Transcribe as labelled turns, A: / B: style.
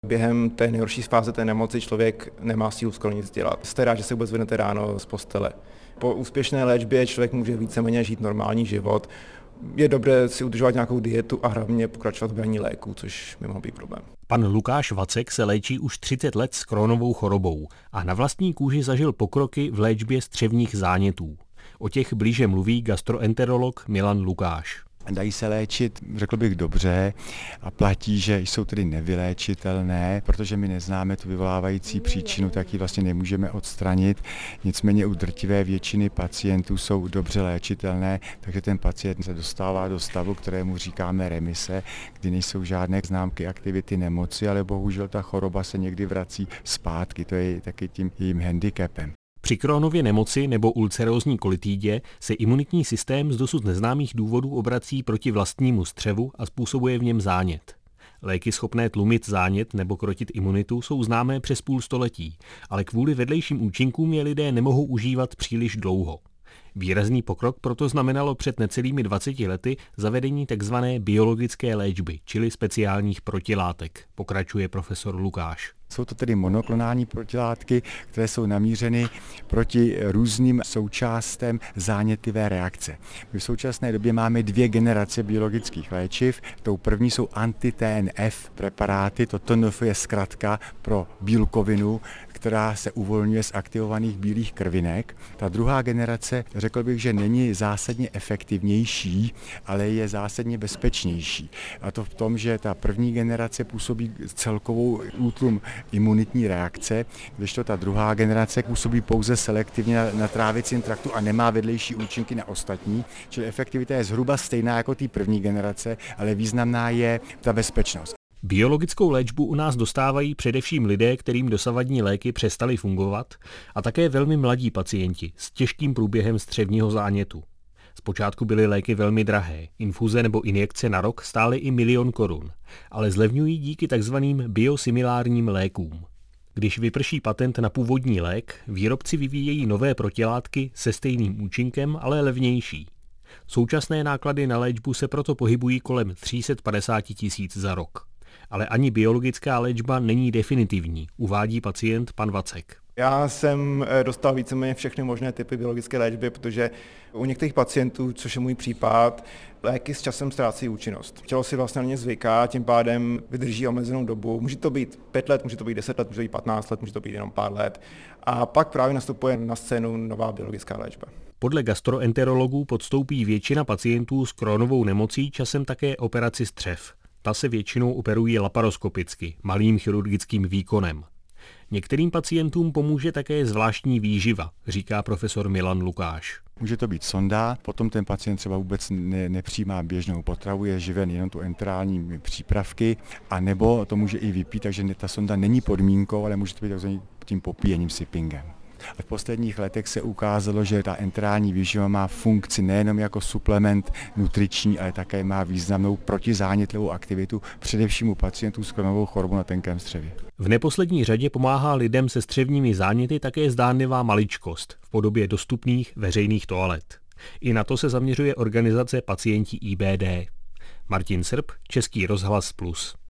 A: Během té nejhorší fáze té nemoci člověk nemá sílu skoro nic dělat. Jste rád, že se vůbec zvednete ráno z postele. Po úspěšné léčbě člověk může víceméně žít normální život. Je dobré si udržovat nějakou dietu a hlavně pokračovat v brání léků, což by mohl být problém.
B: Pan Lukáš Vacek se léčí už 30 let s Crohnovou chorobou a na vlastní kůži zažil pokroky v léčbě střevních zánětů. O těch blíže mluví gastroenterolog Milan Lukáš.
C: Dají se léčit, řekl bych, dobře a platí, že jsou tedy nevyléčitelné, protože my neznáme tu vyvolávající příčinu, tak ji vlastně nemůžeme odstranit. Nicméně u drtivé většiny pacientů jsou dobře léčitelné, takže ten pacient se dostává do stavu, kterému říkáme remise, kdy nejsou žádné známky aktivity nemoci, ale bohužel ta choroba se někdy vrací zpátky, to je taky tím jejím handicapem.
B: Při Crohnově nemoci nebo ulcerózní kolitidě se imunitní systém z dosud neznámých důvodů obrací proti vlastnímu střevu a způsobuje v něm zánět. Léky schopné tlumit zánět nebo krotit imunitu jsou známé přes půl století, ale kvůli vedlejším účinkům je lidé nemohou užívat příliš dlouho. Výrazný pokrok proto znamenalo před necelými 20 lety zavedení tzv. Biologické léčby, čili speciálních protilátek, pokračuje profesor Lukáš.
C: Jsou to tedy monoklonální protilátky, které jsou namířeny proti různým součástem zánětlivé reakce. My v současné době máme 2 generace biologických léčiv. Tou první jsou anti-TNF preparáty, to TNF je zkratka pro bílkovinu, která se uvolňuje z aktivovaných bílých krvinek. Ta druhá generace, řekl bych, že není zásadně efektivnější, ale je zásadně bezpečnější. A to v tom, že ta první generace působí celkovou útlum imunitní reakce, kdežto ta druhá generace působí pouze selektivně na trávicím traktu a nemá vedlejší účinky na ostatní, čili efektivita je zhruba stejná jako té první generace, ale významná je ta bezpečnost.
B: Biologickou léčbu u nás dostávají především lidé, kterým dosavadní léky přestaly fungovat, a také velmi mladí pacienti s těžkým průběhem střevního zánětu. Zpočátku byly léky velmi drahé, infuze nebo injekce na rok stály i 1 000 000 korun, ale zlevňují díky takzvaným biosimilárním lékům. Když vyprší patent na původní lék, výrobci vyvíjejí nové protilátky se stejným účinkem, ale levnější. Současné náklady na léčbu se proto pohybují kolem 350 000 za rok. Ale ani biologická léčba není definitivní, uvádí pacient pan Vacek.
A: Já jsem dostal víceméně všechny možné typy biologické léčby, protože u některých pacientů, což je můj případ, léky s časem ztrácí účinnost. Tělo si vlastně na ně zvyká, tím pádem vydrží omezenou dobu. Může to být 5 let, může to být 10 let, může to být 15 let, může to být jenom pár let. A pak právě nastupuje na scénu nová biologická léčba.
B: Podle gastroenterologů podstoupí většina pacientů s Crohnovou nemocí časem také operaci střev. Ta se většinou operují laparoskopicky, malým chirurgickým výkonem. Některým pacientům pomůže také zvláštní výživa, říká profesor Milan Lukáš.
C: Může to být sonda, potom ten pacient třeba vůbec nepřijímá běžnou potravu, je živen jenom tu enterálními přípravky, a nebo to může i vypít, takže ta sonda není podmínkou, ale může to být takzvaným tím popíjením, sippingem. A v posledních letech se ukázalo, že ta enterální výživa má funkci nejenom jako suplement nutriční, ale také má významnou protizánětlivou aktivitu, především u pacientů s Crohnovou chorobou na tenkém střevě.
B: V neposlední řadě pomáhá lidem se střevními záněty také zdánlivá maličkost v podobě dostupných veřejných toalet. I na to se zaměřuje organizace Pacienti IBD. Martin Srb, Český rozhlas Plus.